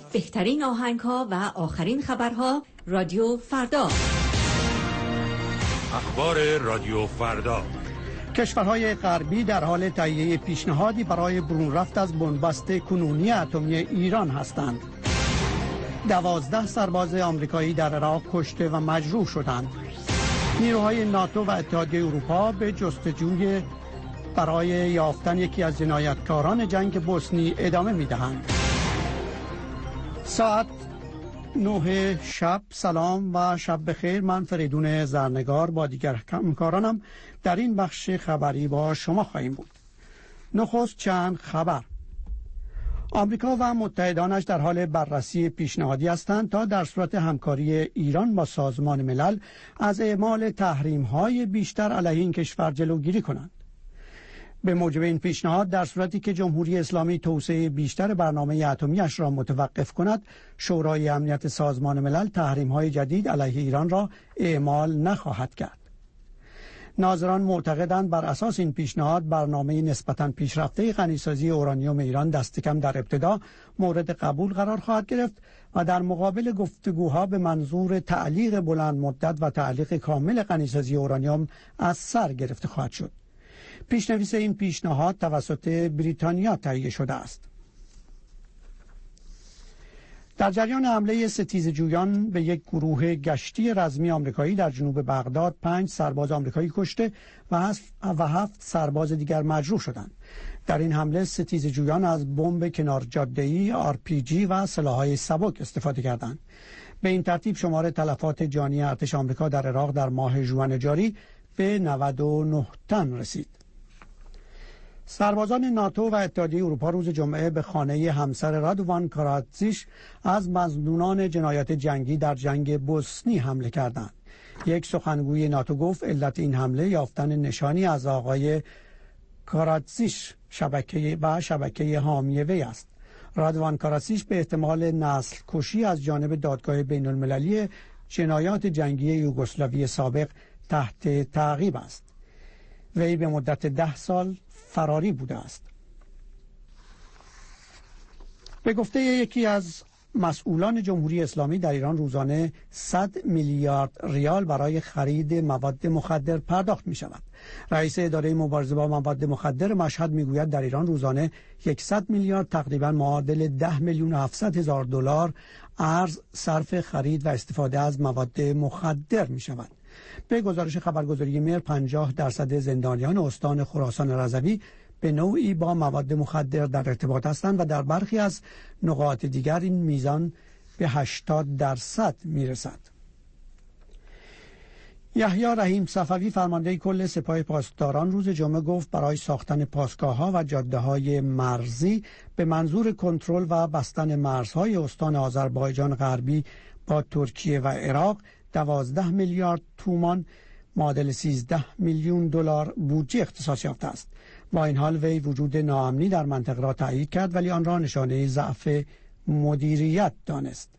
بهترین آهنگ‌ها و آخرین خبرها. رادیو فردا. اخبار رادیو فردا. کشورهای غربی در حال تهیه پیشنهادی برای برون رفت از بنبست کنونی اتمی ایران هستند. 12 سرباز آمریکایی در عراق کشته و مجروح شدند. نیروهای ناتو و اتحادیه اروپا به جستجوی برای یافتن یکی از جنایتکاران جنگ بوسنی ادامه می‌دهند. ساعت 9 شب. سلام و شب بخیر. من فریدون زرنگار با دیگر همکارانم در این بخش خبری با شما خواهیم بود. نخست چند خبر. آمریکا و متحدانش در حال بررسی پیشنهادی هستند تا در صورت همکاری ایران با سازمان ملل از اعمال تحریم‌های بیشتر علیه این کشور جلوگیری کنند. به موجب این پیشنهاد در صورتی که جمهوری اسلامی توسعه بیشتر برنامه اتمی‌اش را متوقف کند، شورای امنیت سازمان ملل تحریم‌های جدید علیه ایران را اعمال نخواهد کرد. ناظران معتقدند بر اساس این پیشنهاد برنامه نسبتاً پیشرفته غنیسازی اورانیوم ایران دست کم در ابتدا مورد قبول قرار خواهد گرفت و در مقابل گفتگوها به منظور تعلیق بلند مدت و تعلیق کامل غنیسازی اورانیوم از سر گرفته خواهد شد. پیشنویس این پیشنهاد توسط بریتانیا تهیه شده است. در جریان حمله ستیزجویان به یک گروه گشتی رزمی آمریکایی در جنوب بغداد 5 سرباز آمریکایی کشته و 7 سرباز دیگر مجروح شدند. در این حمله ستیزجویان از بمب کنار جاده‌ای، RPG و سلاح‌های سبک استفاده کردند. به این ترتیب شمار تلفات جانی ارتش آمریکا در عراق در ماه ژوئن جاری به 99 تن رسید. سربازان ناتو و اتحادیه اروپا روز جمعه به خانه همسر رادوان کاراتزیش از مظنونان جنایات جنگی در جنگ بوسنی حمله کردند. یک سخنگوی ناتو گفت علت این حمله یافتن نشانی از آقای کاراتزیش شبکه حامی وی است. رادوان کاراتزیش به احتمال نسل کشی از جانب دادگاه بین المللی جنایات جنگی یوگسلاوی سابق تحت تعقیب است. وی به مدت 10 سال فراری بوده است. به گفته یکی از مسئولان جمهوری اسلامی در ایران روزانه 100 میلیارد ریال برای خرید مواد مخدر پرداخت می شود. رئیس اداره مبارزه با مواد مخدر مشهد می گوید در ایران روزانه 100 میلیارد تقریبا معادل 10,700,000 دلار ارز صرف خرید و استفاده از مواد مخدر می شود. به گزارش خبرگزاری مهر 50% زندانیان استان خراسان رضوی به نوعی با مواد مخدر در ارتباط هستند و در برخی از نقاط دیگر این میزان به 80% میرسد. یحیی رحیم صفوی فرمانده کل سپاه پاسداران روز جمعه گفت برای ساختن پاسگاه‌ها و جاده‌های مرزی به منظور کنترل و بستن مرزهای استان آذربایجان غربی با ترکیه و عراق 12 میلیارد تومان معادل 13 میلیون دلار بودجه اختصاص یافته است. با این حال وی وجود ناامنی در منطقه را تایید کرد ولی آن را نشانه ضعف مدیریت دانست.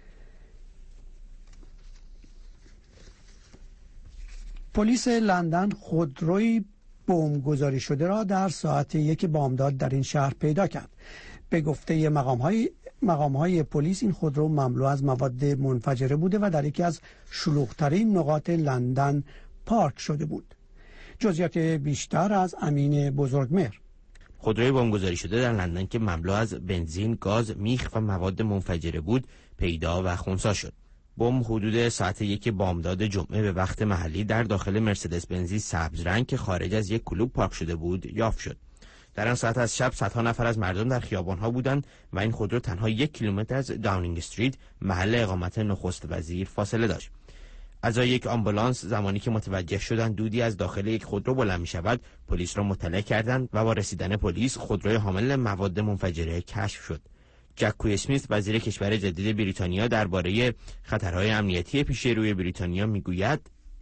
پلیس لندن خودروی بمبگذاری شده را در ساعت 1 بامداد در این شهر پیدا کرد. به گفته مقام‌های پلیس این خودرو مملو از مواد منفجره بوده و در یکی از شلوغ‌ترین نقاط لندن پارک شده بود. جزئیات بیشتر از امین بزرگمهر. خودروی بمبگذاری شده در لندن که مملو از بنزین، گاز، میخ و مواد منفجره بود پیدا و خنثی شد. بمب حدود ساعت 1 بامداد جمعه به وقت محلی در داخل مرسدس بنزی سبز رنگ که خارج از یک کلوب پارک شده بود یافت شد. در آن ساعت از شب صدها نفر از مردم در خیابان‌ها بودند و این خودرو تنها 1 کیلومتر از داونینگ استریت محل اقامت نخست وزیر فاصله داشت. اعضای یک آمبولانس زمانی که متوجه شدند دودی از داخل یک خودرو بلند می‌شود، پلیس را مطلع کردند و با رسیدن پلیس خودروی حامل مواد منفجره کشف شد. جک اسمیت وزیر کشور جدید بریتانیا درباره خطرهای امنیتی پیش روی بریتانیا میگوید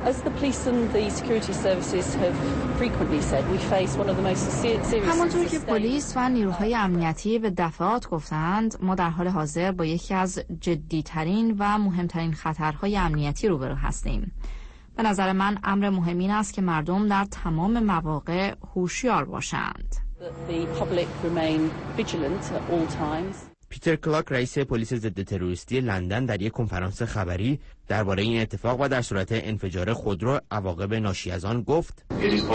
همانطور که پلیس و نیروهای امنیتی به دفعات گفتند، ما در حال حاضر با یکی از جدی‌ترین و مهمترین خطرهای امنیتی روبرو هستیم. به نظر من امر مهم این است که مردم در تمام مواقع هوشیار باشند. پیتر کلاک رئیس پلیس ضد تروریستی لندن در یک کنفرانس خبری درباره این اتفاق و در صورت انفجار خودرو عواقب ناشی از آن گفت: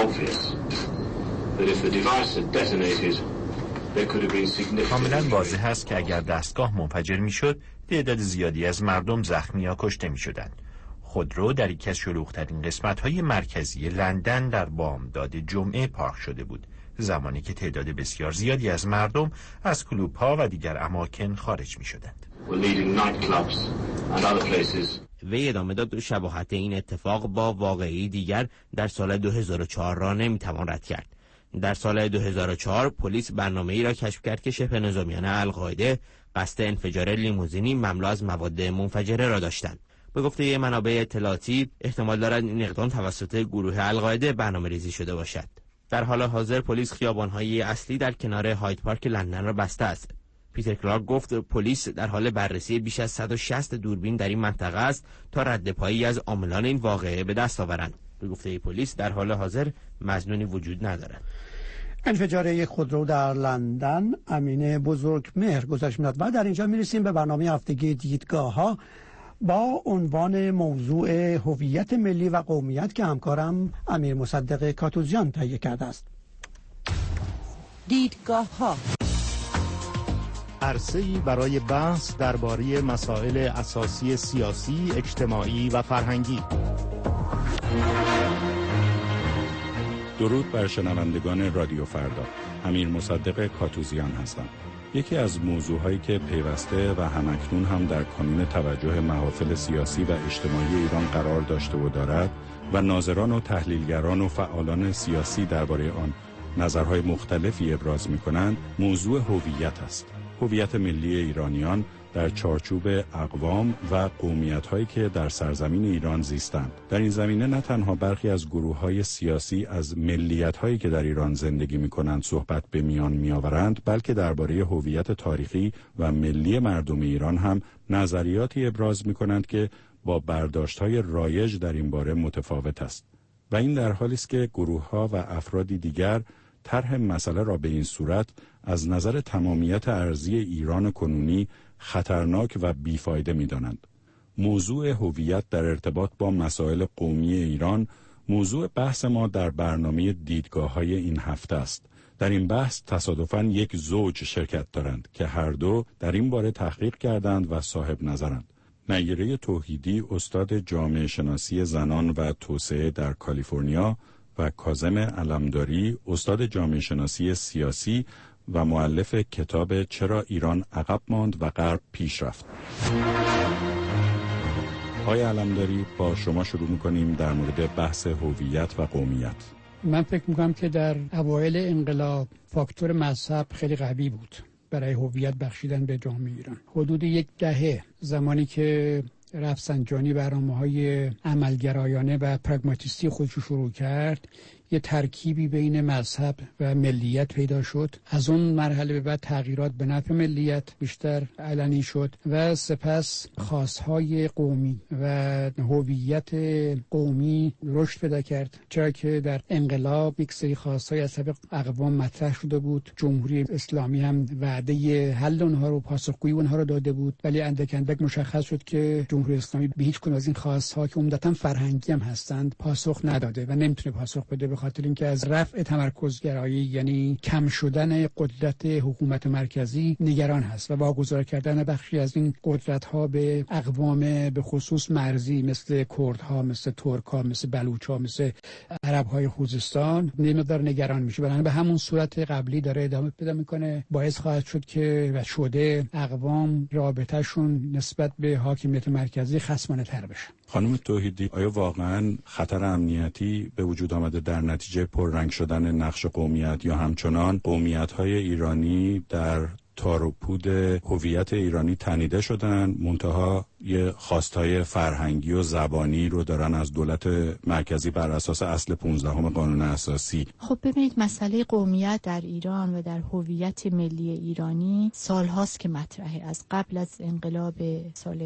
کاملا واضح است که اگر دستگاه منفجر میشد، تعداد زیادی از مردم زخمی یا کشته میشدند. خودرو در یکی از شلوغ‌ترین قسمت‌های مرکزی لندن در بامداد جمعه پارک شده بود، زمانی که تعداد بسیار زیادی از مردم از کلوب‌ها و دیگر اماکن خارج می‌شدند. وی ادامه داد شباهت این اتفاق با واقعی دیگر در سال 2004 را نمی‌توان رد کرد. در سال 2004 پلیس برنامه‌ای را کشف کرد که شبه نظامیان القاعده قصد انفجار لیموزینی مملو از مواد منفجره را داشتند. به گفته منابع اطلاعاتی احتمال دارد این اقدام توسط گروه القاعده برنامه‌ریزی شده باشد. در حال حاضر پلیس خیابان‌های اصلی در کنار هاید پارک لندن را بسته است. پیتر کلاک گفت پلیس در حال بررسی بیش از 160 دوربین در این منطقه است تا رد پایی از عاملان این واقعه به دست آورند. به گفته پلیس در حال حاضر مظنونی وجود ندارد. انفجار یک خودرو در لندن. امین بزرگمهر گزارش می‌دهد. و در اینجا می‌رسیم به برنامه هفتگی دیدگاه‌ها با عنوان موضوع هویت ملی و قومیت که همکارم امیر مصدق کاتوزیان تهیه کرده است. دیدگاه‌ها عرصه‌ای برای بحث درباره مسائل اساسی سیاسی، اجتماعی و فرهنگی. درود بر شنوندگان رادیو فردا. امیر مصدق کاتوزیان هستم. یکی از موضوعهایی که پیوسته و همکنون هم در کانون توجه محافل سیاسی و اجتماعی ایران قرار داشته و دارد و ناظران و تحلیلگران و فعالان سیاسی درباره آن نظرهای مختلفی ابراز می‌کنند، موضوع هویت است. هویت ملی ایرانیان در چارچوب اقوام و قومیت‌هایی که در سرزمین ایران زیستند. در این زمینه نه تنها برخی از گروه‌های سیاسی از ملیت‌هایی که در ایران زندگی می‌کنند صحبت به میان می‌آورند، بلکه درباره هویت تاریخی و ملی مردم ایران هم نظریاتی ابراز می‌کنند که با برداشت‌های رایج در این باره متفاوت است. و این در حالی است که گروه‌ها و افرادی دیگر طرح مسئله را به این صورت از نظر تمامیت ارضی ایران کنونی خطرناک و بیفایده می‌دانند. موضوع هویت در ارتباط با مسائل قومی ایران موضوع بحث ما در برنامه دیدگاه‌های این هفته است. در این بحث تصادفاً یک زوج شرکت دارند که هر دو در این باره تحقیق کردند و صاحب نظرند. نیره توحیدی استاد جامعه شناسی زنان و توسعه در کالیفرنیا و کاظم علمداری استاد جامعه شناسی سیاسی و مؤلف کتاب چرا ایران عقب ماند و غرب پیش رفت. آقای علمداری، با شما شروع می‌کنیم در مورد بحث هویت و قومیت. من فکر می‌کنم که در اوایل انقلاب فاکتور مذهب خیلی قوی بود برای هویت بخشیدن به جامعه ایران. حدود یک دهه زمانی که رفسنجانی برنامه‌های عملگرایانه و پراگماتیستی خودش رو شروع کرد، یه ترکیبی بین مذهب و ملیت پیدا شد. از اون مرحله به بعد تغییرات به نفع ملیت بیشتر علنی شد و سپس خاصهای قومی و هویت قومی رشد پیدا کرد، چرا که در انقلاب یک سری خاصهای از طریق اقوام مطرح شده بود. جمهوری اسلامی هم وعده حل اونها رو، پاسخگویی اونها رو داده بود، ولی اندک اندک مشخص شد که جمهوری اسلامی به هیچ کدوم از این خاصها که عمدتاً فرهنگی هم هستند پاسخ نداده و نمیتونه پاسخ بده، به خاطر اینکه از رفع تمرکزگرایی یعنی کم شدن قدرت حکومت مرکزی نگران هست و واگذار کردن بخشی از این قدرت‌ها به اقوام به خصوص مرزی مثل کردها، مثل ترک‌ها، مثل بلوچ‌ها، مثل عرب‌های خوزستان نمیدار نگران میشه. بنابراین به همون صورت قبلی داره ادامه پیدا میکنه. باعث خواهد شد که و شده اقوام رابطه‌شون نسبت به حاکمیت مرکزی خصمانه‌تر بشه. خانم توحیدی، آیا واقعاً خطر امنیتی به وجود آمده در نتیجه پررنگ شدن نقش قومیت یا همچنان قومیت‌های ایرانی در تار و پود هویت ایرانی تنیده شدن، منتها یه خواستهای فرهنگی و زبانی رو دارن از دولت مرکزی بر اساس اصل 15 قانون اساسی. خب ببینید، مسئله قومیت در ایران و در هویت ملی ایرانی سالهاست که مطرحه. از قبل از انقلاب سال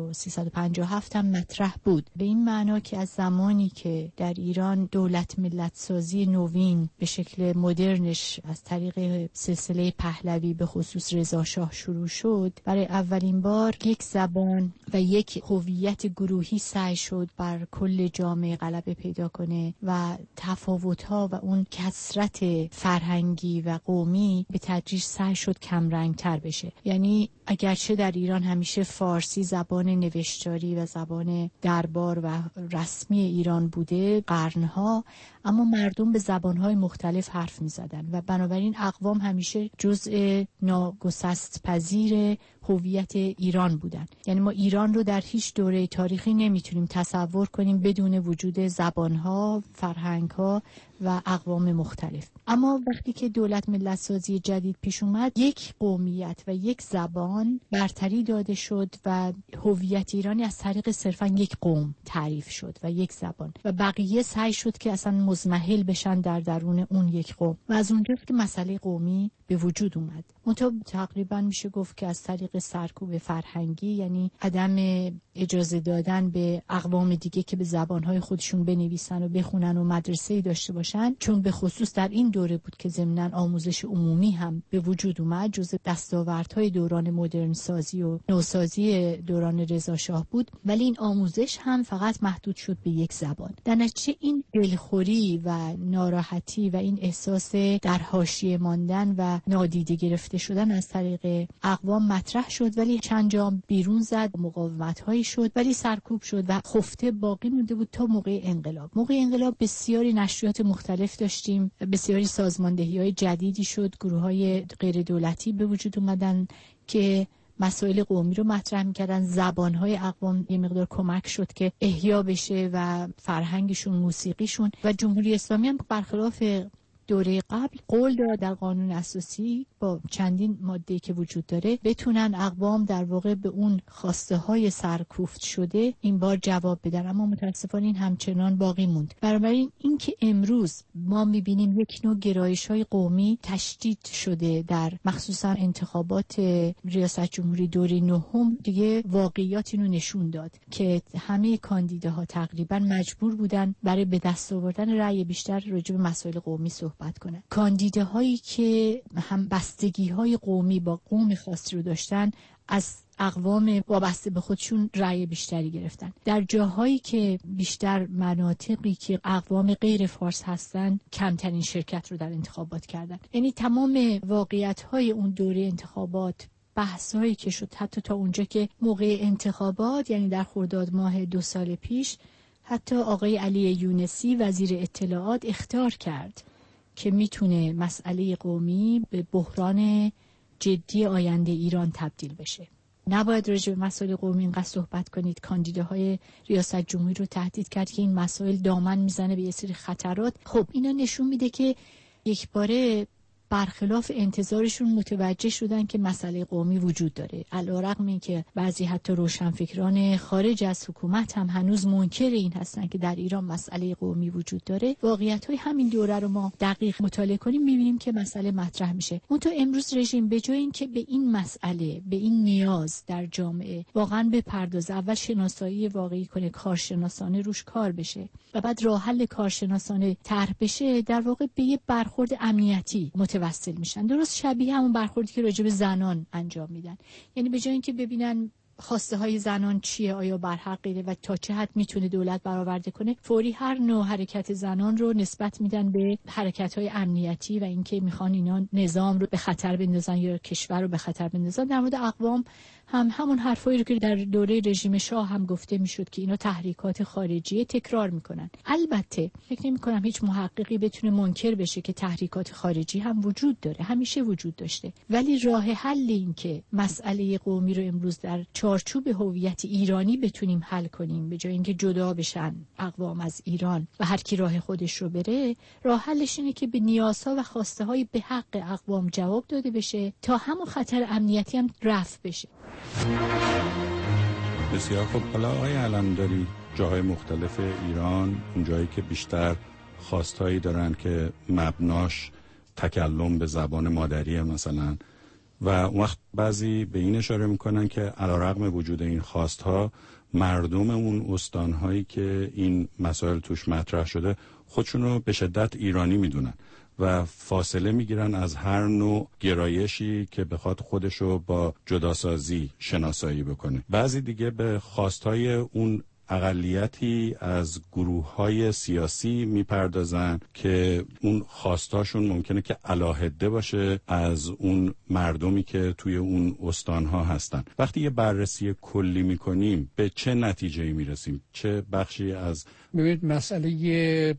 1357 هم مطرح بود، به این معنا که از زمانی که در ایران دولت ملت سازی نوین به شکل مدرنش از طریق سلسله پهلوی به خصوص رضا شاه شروع شد، برای اولین بار یک زبان و یک هویت گروهی سعی شد بر کل جامعه غلبه پیدا کنه و تفاوت‌ها و اون کثرت فرهنگی و قومی به تدریج سعی شد کم رنگ‌تر بشه. یعنی اگرچه در ایران همیشه فارسی زبان نوشتاری و زبان دربار و رسمی ایران بوده قرنها، اما مردم به زبان‌های مختلف حرف می‌زدن و بنابراین اقوام همیشه جزء ناگسست پذیر هویت ایران بودن. یعنی ما ایران رو در هیچ دوره تاریخی نمیتونیم تصور کنیم بدون وجود زبان‌ها، فرهنگ‌ها و اقوام مختلف. اما وقتی که دولت ملت سازی جدید پیش اومد، یک قومیت و یک زبان برتری داده شد و هویت ایرانی از طریق صرفاً یک قوم تعریف شد و یک زبان و بقیه سعی شد که اصلا مزمحل بشن در درون اون یک قوم و از اونجاست که مسئله قومی به وجود اومد. تقریبا میشه گفت که از طریق سرکوب فرهنگی، یعنی عدم اجازه دادن به اقوام دیگه که به زبانهای خودشون بنویسن و بخونن و مدرسه‌ای داشته باشن، چون به خصوص در این دوره بود که ضمناً آموزش عمومی هم به وجود اومد، جزء دستاوردهای دوران مدرن سازی و نوسازی دوران رضا شاه بود، ولی این آموزش هم فقط محدود شد به یک زبان. در نتیجه این دلخوری و ناراحتی و این احساس در حاشیه ماندن و نادیده گرفته شدن از طریق اقوام مطرح شد، ولی چند جا بیرون زد، مقاومت‌هایی شد، ولی سرکوب شد و خفته باقی مونده بود تا موقع انقلاب. موقع انقلاب بسیاری نشریات مختلف داشتیم، بسیاری سازماندهی‌های جدیدی شد، گروه‌های غیر دولتی به وجود اومدن که مسائل قومی رو مطرح می‌کردن. زبان‌های اقوام یه مقدار کمک شد که احیا بشه و فرهنگشون، موسیقیشون. و جمهوری اسلامی هم برخلاف دوره قبل قول داد در قانون اساسی با چندین ماده که وجود داره بتونن اقوام در واقع به اون خواسته های سرکوفت شده این بار جواب بدن، اما متاسفانه این همچنان باقی موند. بنابراین این که امروز ما میبینیم یک نوع گرایش های قومی تشدید شده در مخصوصا انتخابات ریاست جمهوری دوره نهم، دیگه واقعیات اینو نشون داد که همه کاندیداها تقریبا مجبور بودن برای به دست آوردن رأی بیشتر راجع به مسائل قومی صحبت کنن. کاندیداهایی که هم بستگی‌های قومی با قوم خاصی رو داشتن، از اقوام وابسته به خودشون رأی بیشتری گرفتن. در جاهایی که بیشتر مناطقی که اقوام غیر فارس هستن کمترین شرکت رو در انتخابات کردن. یعنی تمام واقعیت‌های اون دوره انتخابات، بحث‌هایی که شد حتی تا اونجا که موقع انتخابات، یعنی در خرداد ماه 2 سال پیش، حتی آقای علی یونسی وزیر اطلاعات اخطار کرد که میتونه مسئله قومی به بحران جدی آینده ایران تبدیل بشه. نباید راجع به مسائل قومی اینقدر صحبت کنید. کاندیداهای ریاست جمهوری رو تهدید کرد که این مسائل دامن میزنه به یه سری خطرات. خب اینا نشون میده که یک باره برخلاف انتظارشون متوجه شدن که مسئله قومی وجود داره. علی‌رغم اینکه بعضی حتی روشنفکران خارج از حکومت هم هنوز منکر این هستن که در ایران مسئله قومی وجود داره، واقعیت‌های همین دوره رو ما دقیق مطالعه کنیم می‌بینیم که مسئله مطرح میشه. منتها امروز رژیم به جای اینکه به این مسئله، به این نیاز در جامعه واقعا بپردازه، اول شناسایی واقعی کنه، کارشناسانه روش کار بشه و بعد راه حل کارشناسانه طرح بشه، در واقع به یه برخورد امنیتی متوسل میشن. درست شبیه همون برخوردی که راجع به زنان انجام میدن. یعنی به جای اینکه ببینن خواسته های زنان چیه، آیا برحقه و تا چه حد میتونه دولت برآورده کنه، فوری هر نوع حرکت زنان رو نسبت میدن به حرکت های امنیتی و اینکه میخوان اینا نظام رو به خطر بندازن یا کشور رو به خطر بندازن. در مورد اقوام هم همون حرفایی رو که در دوره رژیم شاه هم گفته میشد که اینا تحریکات خارجی تکرار میکنن. البته فکر نمی‌کنم هیچ محققی بتونه منکر بشه که تحریکات خارجی هم وجود داره، همیشه وجود داشته، ولی راه حل این که مسئله قومی رو امروز در چارچوب هویت ایرانی بتونیم حل کنیم، به جای اینکه جدا بشن اقوام از ایران و هر کی راه خودش رو بره، راه حلش اینه که به نیازها و خواسته های به حق اقوام جواب داده بشه تا همون خطر امنیتی هم رفع بشه. بسیار خب. حالا آقای علمداری، جاهای مختلف ایران، اون جایی که بیشتر خواستهایی دارن که مبناش تکلم به زبان مادریه مثلا، و اون وقت بعضی به این اشاره میکنن که علیرغم وجود این خواستها، مردم اون استانهایی که این مسائل توش مطرح شده خودشونو به شدت ایرانی میدونن و فاصله میگیرن از هر نوع گرایشی که بخواد خودشو با جداسازی شناسایی بکنه. بعضی دیگه به خواستهای اون اقلیتی از گروه‌های سیاسی میپردازن که اون خواستاشون ممکنه که علاهده باشه از اون مردمی که توی اون استانها هستن. وقتی یه بررسی کلی میکنیم به چه نتیجه‌ای میرسیم؟ چه بخشی از ببینید مسئله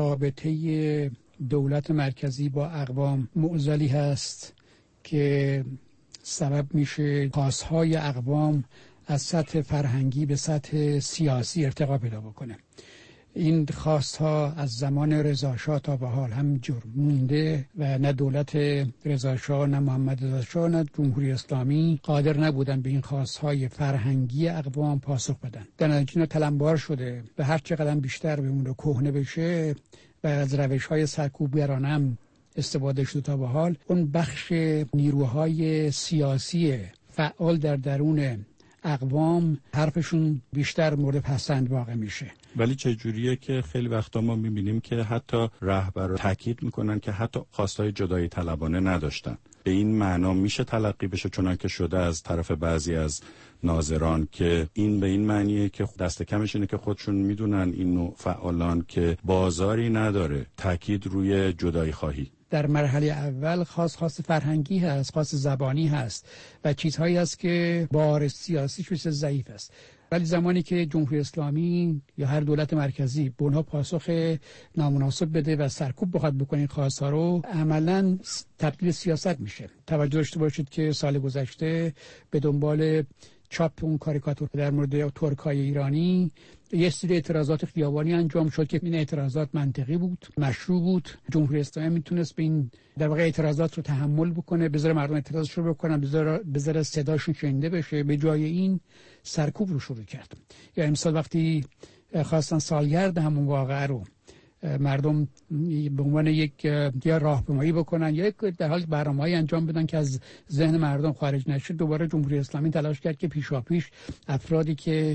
رابطه دولت مرکزی با اقوام معضلی هست که سبب میشه خواستهای اقوام از سطح فرهنگی به سطح سیاسی ارتقا پیدا بکنه. این خواستها از زمان رضا شاه تا به حال همینجور مونده و نه دولت رضا شاه، نه محمد رضا شاه، نه جمهوری اسلامی قادر نبودن به این خواستهای فرهنگی اقوام پاسخ بدن. در نتیجه تلمبار شده و هر چقدر بیشتر به اون رو کهنه بشه و از روش‌های سرکوبگرانه هم استفاده شده تا به حال، اون بخش نیروهای سیاسی فعال در درون اقوام حرفشون بیشتر مورد پسند واقع میشه. ولی چه جوریه که خیلی وقتا ما میبینیم که حتی رهبران تاکید میکنن که حتی خواستای جدایی طلبانه نداشتن. به این معنا میشه تلقی بشه چنان که شده از طرف بعضی از ناظران که این به این معنیه که دست کمش اینه که خودشون میدونن این نوع فعالان که بازاری نداره تاکید روی جدایی خواهی. در مرحله اول خواست فرهنگی هست، خواست زبانی هست و چیزهایی هست که بار سیاسیش بسیار ضعیف است. ولی زمانی که جمهوری اسلامی یا هر دولت مرکزی به اونها پاسخ نامناسب بده و سرکوب بخواد بکنه این خواست‌ها رو، عملاً تبدیل سیاست میشه. توجه داشته باشید که سال گذشته به دنبال چاپ اون کاریکاتور در مورد ترکای ایرانی یه سری اعتراضات خیابانی انجام شد که این اعتراضات منطقی بود، مشروع بود. جمهوری اسلامی میتونست به این در واقع اعتراضات رو تحمل بکنه، بذاره مردم اعتراضش رو بکنن، بذاره صداشون شنیده بشه. به جای این سرکوب رو شروع کرد. یا امسال وقتی خواستن سالگرد همون واقعه رو مردم به عنوان یک یا راهپیمایی بکنن یا یک در حال برنامه‌ای انجام بدن که از ذهن مردم خارج نشه، دوباره جمهوری اسلامی تلاش کرد که پیشاپیش افرادی که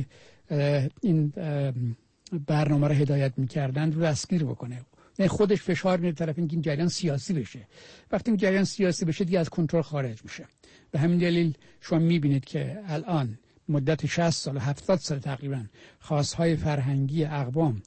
این برنامه رو هدایت می‌کردن رو دستگیر بکنه. خودش فشار میاره طرف این جریان سیاسی بشه. وقتی این جریان سیاسی بشه دیگه از کنترل خارج میشه. به همین دلیل شما می‌بینید که الان مدت 60 سال 70 سال تقریبا خواست‌های فرهنگی اقوام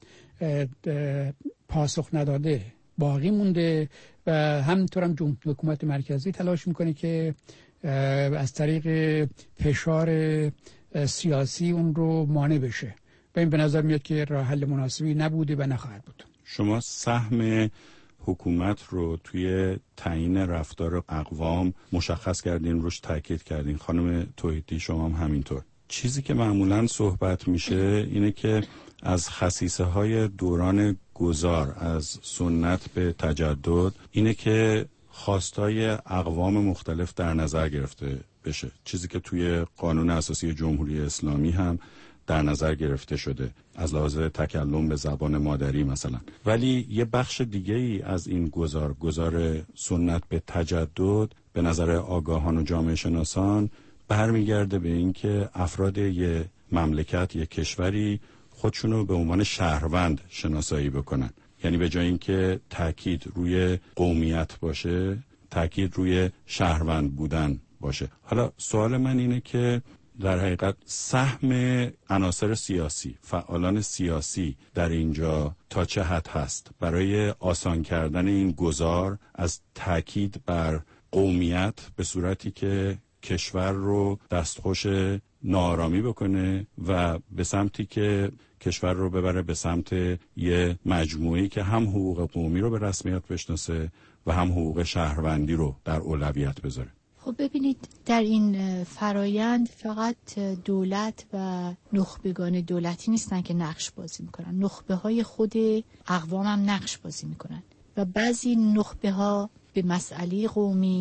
پاسخ نداده باقی مونده و همینطور هم حکومت مرکزی تلاش میکنه که از طریق فشار سیاسی اون رو مانع بشه و این به نظر میاد که راه حل مناسبی نبوده و نخواهد بود. شما سهم حکومت رو توی تعیین رفتار اقوام مشخص کردین، روش تاکید کردین. خانم توحیدی شما هم همینطور. چیزی که معمولاً صحبت میشه اینه که از خصیصه های دوران گذار از سنت به تجدد اینه که خواستای اقوام مختلف در نظر گرفته بشه، چیزی که توی قانون اساسی جمهوری اسلامی هم در نظر گرفته شده از لحاظ تکلم به زبان مادری مثلا. ولی یه بخش دیگه ای از این گذار سنت به تجدد به نظر آگاهان و جامعه شناسان برمیگرده به این که افراد یه مملکت، یه کشوری خودشونو به عنوان شهروند شناسایی بکنن. یعنی به جای اینکه تاکید روی قومیت باشه، تاکید روی شهروند بودن باشه. حالا سوال من اینه که در حقیقت سهم عناصر سیاسی، فعالان سیاسی در اینجا تا چه حد هست برای آسان کردن این گذار از تاکید بر قومیت به صورتی که کشور رو دستخوش ناآرامی بکنه و به سمتی که کشور رو ببره به سمت یه مجموعه‌ای که هم حقوق قومی رو به رسمیت بشناسه و هم حقوق شهروندی رو در اولویت بذاره. خب ببینید در این فرایند فقط دولت و نخبگان دولتی نیستن که نقش بازی میکنن، نخبه های خود اقوام هم نقش بازی میکنن و بعضی نخبه ها به مسئله قومی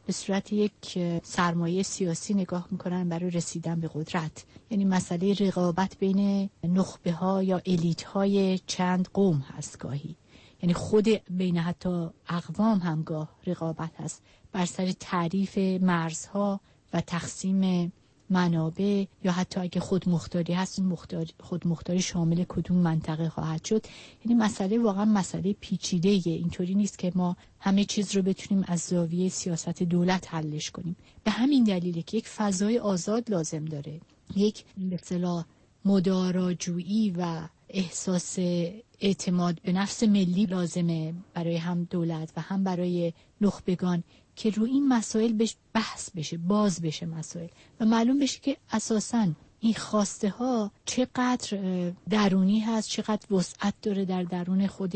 به صورت یک سرمایه سیاسی نگاه میکنن برای رسیدن به قدرت. یعنی مسئله رقابت بین نخبه ها یا الیت های چند قوم هست گاهی، یعنی خود بین حتی اقوام هم گاه رقابت هست بر سر تعریف مرزها و تقسیم منابع، یا حتی اگه خودمختاری هست خودمختاری شامل کدوم منطقه خواهد شد. یعنی مسئله واقعا مسئله پیچیده‌ایه. اینطوری نیست که ما همه چیز رو بتونیم از زاویه سیاست دولت حلش کنیم. به همین دلیله که یک فضای آزاد لازم داره، یک به اصطلاح مداراجویی و احساس اعتماد به نفس ملی لازمه برای هم دولت و هم برای نخبگان که روی این مسائل بحث بشه، باز بشه مسائل و معلوم بشه که اساساً این خواسته ها چقدر درونی هست، چقدر وسعت داره در درون خود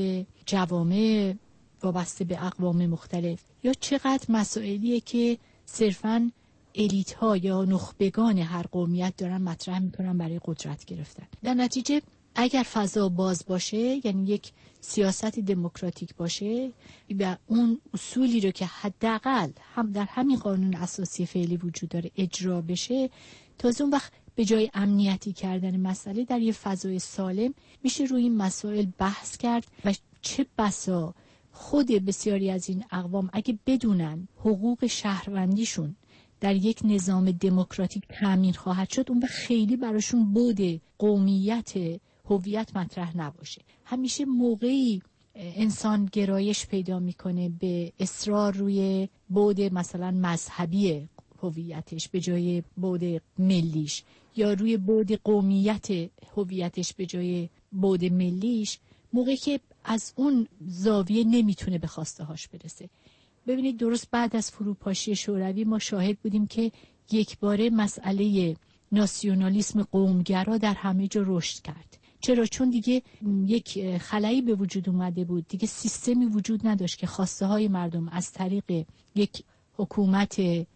جوامع وابسته به اقوام مختلف، یا چقدر مسائلیه که صرفاً الیت ها یا نخبگان هر قومیت دارن مطرح میکنن برای قدرت گرفتن. در نتیجه اگر فضا باز باشه، یعنی یک سیاست دموکراتیک باشه و اون اصولی رو که حداقل هم در همین قانون اساسی فعلی وجود داره اجرا بشه، تازه اون وقت به جای امنیتی کردن مسئله در یه فضای سالم میشه روی این مسائل بحث کرد و چه بسا خود بسیاری از این اقوام اگه بدونن حقوق شهروندیشون در یک نظام دموکراتیک تامین خواهد شد، اون خیلی براشون بعد قومیت هویت مطرح نباشه. همیشه موقعی انسان گرایش پیدا میکنه به اصرار روی بعد مثلا مذهبی هویتش به جای بعد ملیش، یا روی بعد قومیت هویتش به جای بعد ملیش، موقعی که از اون زاویه نمیتونه به خواسته هاش برسه. ببینید درست بعد از فروپاشی شوروی ما شاهد بودیم که یک باره مسئله ناسیونالیسم قومگرا در همه جا رشد کرد. چرا؟ چون دیگه یک خلایی به وجود اومده بود، دیگه سیستمی وجود نداشت که خواسته های مردم از طریق یک حکومت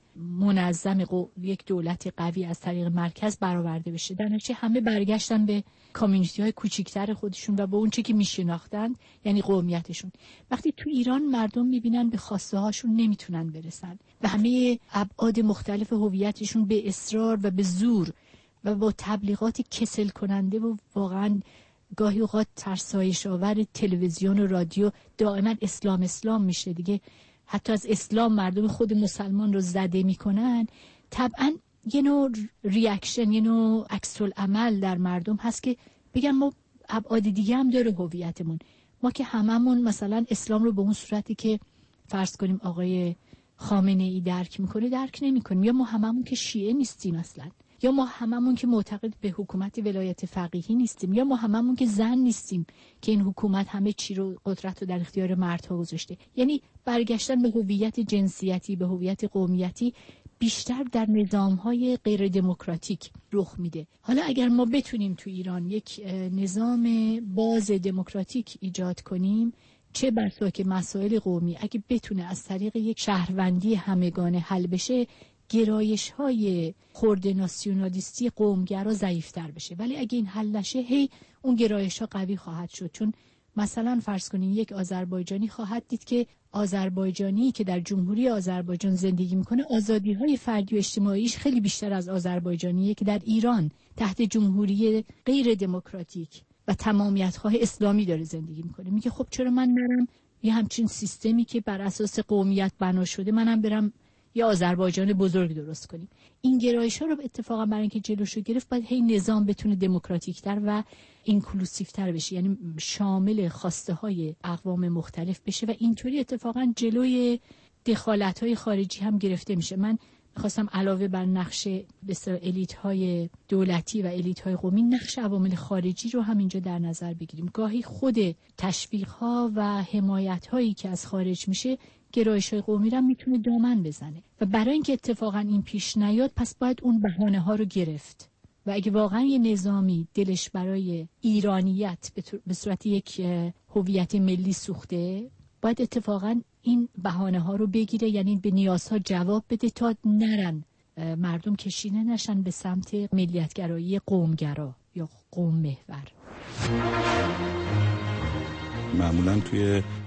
منظم، یک دولت قوی از طریق مرکز برآورده بشه. در نتیجه همه برگشتن به کامیونیتی های کوچیکتر خودشون و به اون چه که میشناختند، یعنی قومیتشون. وقتی تو ایران مردم میبینن به خواسته هاشون نمیتونن برسن و همه ابعاد مختلف هویتشون به اصرار و به زور و با تبلیغات کسل کننده و واقعا گاهی اوقات ترسایش آور تلویزیون و رادیو دائما اسلام میشه دیگه، حتی از اسلام مردم خود مسلمان رو زده میکنن، طبعا یه نوع ریاکشن، یه نوع عکس العمل در مردم هست که بگن ما ابعاد دیگه هم داره هویتمون. ما که هممون مثلا اسلام رو به اون صورتی که فرض کنیم آقای خامنه ای درک میکنه درک نمیکنیم، یا ما هممون که شیعه نیستیم اصلا، یا ما هممون که معتقد به حکومت ولایت فقیهی نیستیم، یا ما هممون که زن نیستیم که این حکومت همه چی رو، قدرت رو در اختیار مردها گذاشته. یعنی برگشتن به هویت جنسیتی، به هویت قومیتی بیشتر در نظام‌های غیر دموکراتیک رخ میده. حالا اگر ما بتونیم تو ایران یک نظام باز دموکراتیک ایجاد کنیم، چه بسا که مسائل قومی اگه بتونه از طریق یک شهروندی همگانه حل بشه، گرایش های خرد ناسیونالیستی قومگرا ضعیفتر بشه. ولی اگه این حل نشه، هی اون گرایش ها قوی خواهد شد. چون مثلا فرض کنین یک آذربایجانی خواهد دید که آذربایجانی که در جمهوری آذربایجان زندگی میکنه آزادی های فردی و اجتماعیش خیلی بیشتر از آذربایجانیه که در ایران تحت جمهوری غیر دموکراتیک و تمامیت‌خواه اسلامی داره زندگی میکنه. میگه خب چرا من نرم یه همچین سیستمی که بر اساس قومیت بنا شده منم برم یا آذربایجان بزرگ درست کنیم. این گرایش ها رو اتفاقا برای اینکه جلوشو گرفت باید هی نظام بتونه دموکراتیک تر و اینکلوسیو تر بشه، یعنی شامل خواسته های اقوام مختلف بشه و اینطوری اتفاقا جلوی دخالت های خارجی هم گرفته میشه. من میخواستم علاوه بر نقش بسیار الیت های دولتی و الیت های قومی، نقش عوامل خارجی رو هم اینجا در نظر بگیریم. گاهی خود تشویق ها و حمایت هایی که از خارج میشه گرایش‌های قومی را میتونه دامن بزنه و برای اینکه اتفاقا این پیش نیاد پس باید اون بهانه ها رو گرفت و اگه واقعا یه نظامی دلش برای ایرانیت به صورت یک هویت ملی سوخته، باید اتفاقا این بهانه ها رو بگیره، یعنی به نیازها جواب بده تا نرن مردم کشیده نشن به سمت ملیتگرایی قومگرا یا قوم محور. معمولا توی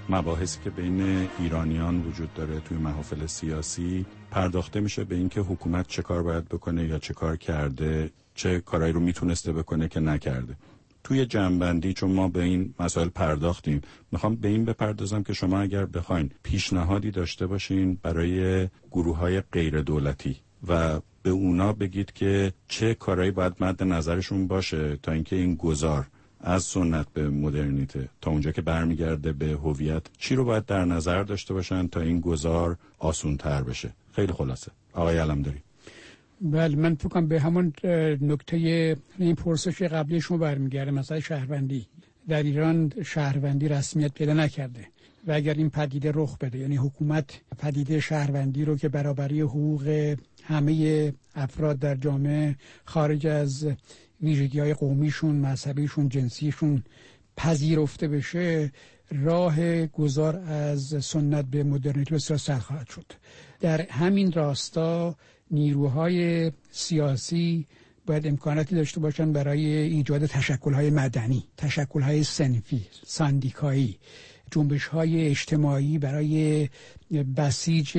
مباحثی که بین ایرانیان وجود داره توی محافل سیاسی پرداخته میشه به اینکه حکومت چه کار باید بکنه یا چه کار کرده، چه کارهایی رو میتونسته بکنه که نکرده. توی جمع‌بندی چون ما به این مسائل پرداختیم، میخوام به این بپردازم که شما اگر بخواین پیشنهادی داشته باشین برای گروه‌های غیر دولتی و به اونا بگید که چه کارهایی باید مد نظرشون باشه تا اینکه این گذار از سنت به مدرنیته تا اونجا که برمیگرده به هویت، چی رو باید در نظر داشته باشن تا این گذار آسان‌تر بشه. خیلی خلاصه آقای علمداری. بله، من فکر کنم به همون نکته این پرسش قبلی شما برمیگرده. مثلا شهروندی در ایران، شهروندی رسمیت پیدا نکرده و اگر این پدیده رخ بده، یعنی حکومت پدیده شهروندی رو که برابری حقوق همه افراد در جامعه خارج از ویژگی‌های قومیشون، مذهبیشون، جنسیشون پذیرفته بشه، راه گذار از سنت به مدرنیته بسیار سخت خواهد شد. در همین راستا نیروهای سیاسی باید امکاناتی داشته باشند برای ایجاد تشکل‌های مدنی، تشکل‌های صنفی، ساندیکایی، جنبش‌های اجتماعی برای بسیج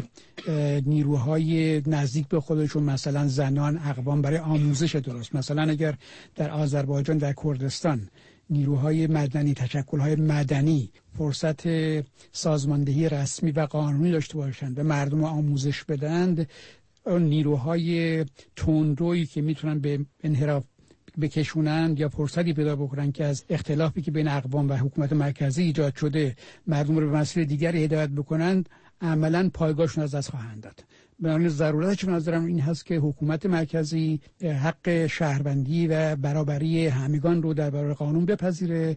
نیروهای نزدیک به خودشون، مثلا زنان، اقوام، برای آموزش درست. مثلا اگر در آذربایجان، در کردستان نیروهای مدنی، تشکل‌های مدنی فرصت سازماندهی رسمی و قانونی داشته باشند و مردم آموزش بدند، اون نیروهای تندرویی که میتونن به انحراف بکشونند یا فرصتی پیدا بکنن که از اختلافی که بین اقوام و حکومت مرکزی ایجاد شده مردم رو به مسیر دیگری هدایت بکنند، عملاً پایگاهشون از دست خواهند داد. بنابراین ضرورتش به نظرم این هست که حکومت مرکزی حق شهروندی و برابری همگان رو در برابر قانون بپذیره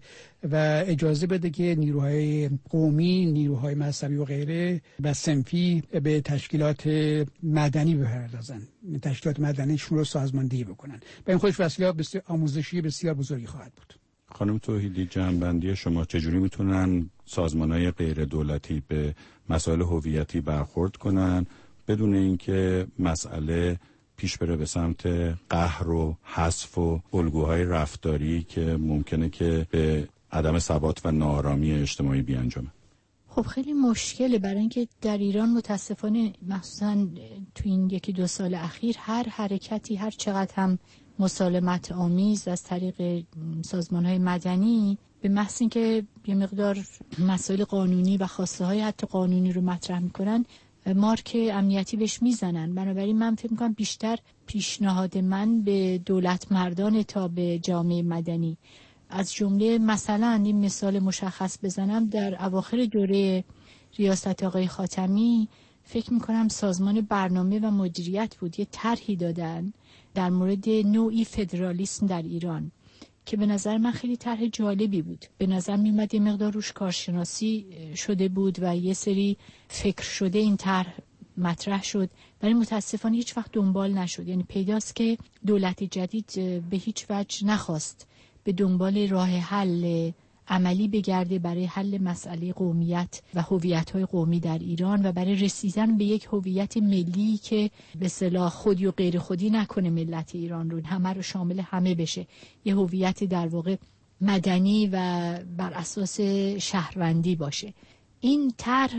و اجازه بده که نیروهای قومی، نیروهای مذهبی و غیره و صنفی به تشکیلات مدنی بپردازن، تشکیلات مدنیشون رو سازماندهی بکنن. و این خودش وسیله بسیار آموزشی بسیار بزرگی خواهد بود. خانم توحیدی، جمع‌بندی شما چجوری میتونن سازمان‌های غیر دولتی به مسائل هویتی برخورد کنن بدون اینکه مسئله پیش بره به سمت قهر و حذف و الگوهای رفتاری که ممکنه که به عدم ثبات و ناآرامی اجتماعی بیانجامه؟ خب خیلی مشکله، برای اینکه در ایران متاسفانه مخصوصا تو این 1-2 سال اخیر هر حرکتی هر چقدر هم مسالمت آمیز از طریق سازمان‌های مدنی به محض اینکه یه مقدار مسائل قانونی و خواسته‌های حتی قانونی رو مطرح می‌کنن، مارک امنیتی بهش میزنن. بنابراین من فکر می‌کنم بیشتر پیشنهاد من به دولت مردان تا به جامعه مدنی. از جمله مثلا این مثال مشخص بزنم، در اواخر دوره ریاست آقای خاتمی فکر می‌کنم سازمان برنامه و مدیریت بود، یه طرحی دادن در مورد نوعی فدرالیسم در ایران که به نظر من خیلی طرح جالبی بود. به نظر می اومد یه مقدار روش کارشناسی شده بود و یه سری فکر شده این طرح مطرح شد، ولی متاسفانه هیچ وقت دنبال نشد. یعنی پیداست که دولت جدید به هیچ وجه نخواست به دنبال راه حل عملی بگرده برای حل مسئله قومیت و هویت‌های قومی در ایران و برای رسیدن به یک هویت ملی که به اصطلاح خودی و غیر خودی نکنه ملت ایران رو، همه رو شامل همه بشه، یه هویت در واقع مدنی و بر اساس شهروندی باشه. این طرح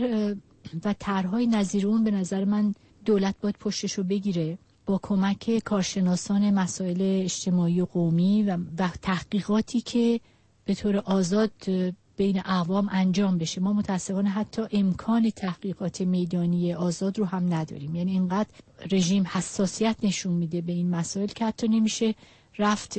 و طرح‌های نظیر اون به نظر من دولت باید پشتشو بگیره با کمک کارشناسان مسائل اجتماعی و قومی و تحقیقاتی که به طور آزاد بین اقوام انجام بشه. ما متاسفانه حتی امکان تحقیقات میدانی آزاد رو هم نداریم. یعنی اینقدر رژیم حساسیت نشون میده به این مسائل که حتی نمیشه رفت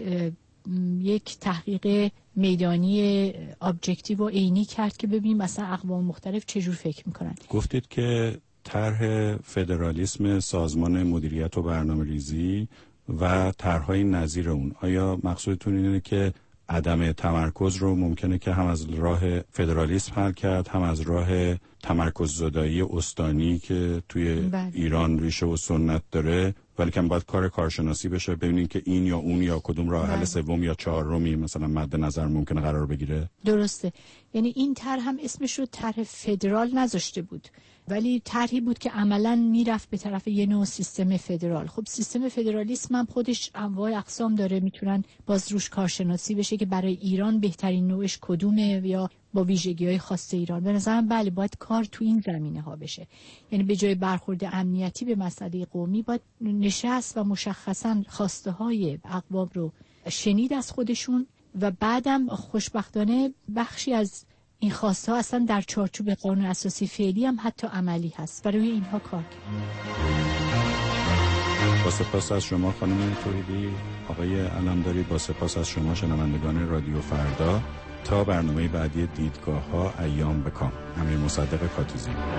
یک تحقیق میدانی ابجکتیو و عینی کرد که ببینیم مثلا اقوام مختلف چجور فکر میکنن. گفتید که طرح فدرالیسم سازمان مدیریت و برنامه‌ریزی و طرح‌های نظیر اون، آیا مقصودتون اینه که عدم تمرکز رو ممکنه که هم از راه فدرالیسم حل کرد، هم از راه تمرکز زدایی استانی که توی ایران ریشه و سنت داره، ولی که باید کار کارشناسی بشه ببینید که این یا اون یا کدوم راه حل سوم یا چهارمی مثلا مد نظر ممکنه قرار بگیره؟ درسته. یعنی این طرح هم اسمش رو طرح فدرال نذاشته بود، ولی طرحی بود که عملاً میرفت به طرف یه نوع سیستم فدرال. خب سیستم فدرالیسم هم خودش انواع اقسام داره، میتونن باز روش کارشناسی بشه که برای ایران بهترین نوعش کدومه یا با ویژگی‌های خاص ایران. به نظرم بله باید کار تو این زمینه‌ها بشه. یعنی به جای برخورد امنیتی به مسئله قومی باید نشست و مشخصاً خواسته‌های اقوام رو شنید از خودشون و بعدم خوشبختانه بخشی از این خواسته ها اصلا در چارچوب قانون اساسی فعلی هم حتی عملی هست. برای اینها کار کرد. با سپاس از شما خانم توحیدی، آقای علمداری، با سپاس از شما شنوندگان رادیو فردا. تا برنامه بعدی دیدگاه‌ها، ایام بکام. امیر مصدق کاتوزی.